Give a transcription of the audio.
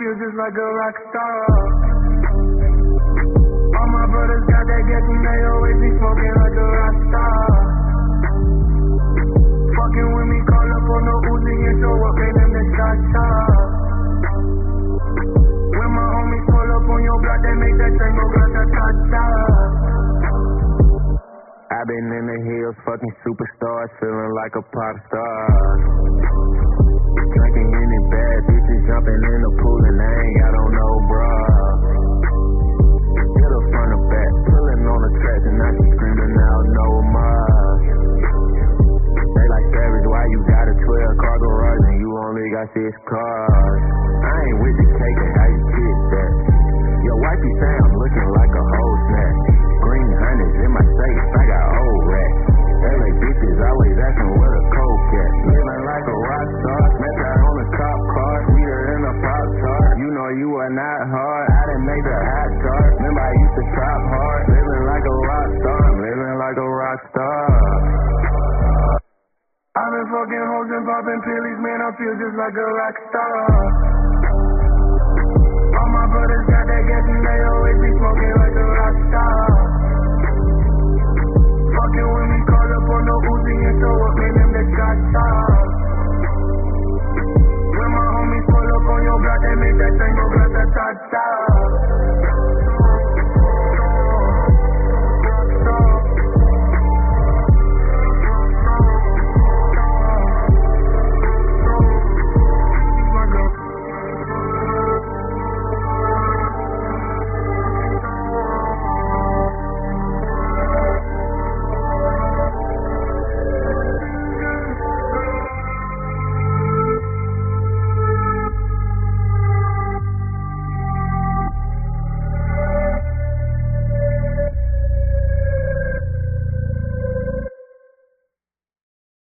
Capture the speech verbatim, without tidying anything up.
feel just like a rock star. All my brothers got that gas and they always be smoking like a rock star. Fucking with me, call up on the Uzi and show up, pay them the cha-cha. When my homies pull up on your block, they make that thing go grata-ta-ta. I been in the hills, fucking superstars, feeling like a pop star. Drinking in it bad, bitches jumping in the pool and they ain't got on no bra. Hit her front or back, pulling on the track and now she screaming out no more. They like Savage, why you got a twelve car garage and you only got six cars? I ain't with the cake and how you kiss that. Your wifey say I'm looking like a whole snack. Green hundreds in my safe, I got old racks. L A bitches always asking where the coke at. Living like a rock star, met her on the top car, sweeter than a pop tart. You know you are not hard, I done made the hot start. Remember I used to trap hard, living like a rock star, I'm living like a rock star. I've been fucking hoes and popping pillies, man, I feel just like a rock star. All my brothers got that gas and they always be smoking like a rock star. Fucking with me, call up on the Uzi and show up, pay them the cha-cha. When my homies pull up on your block, they make that thing go grata-ta-ta.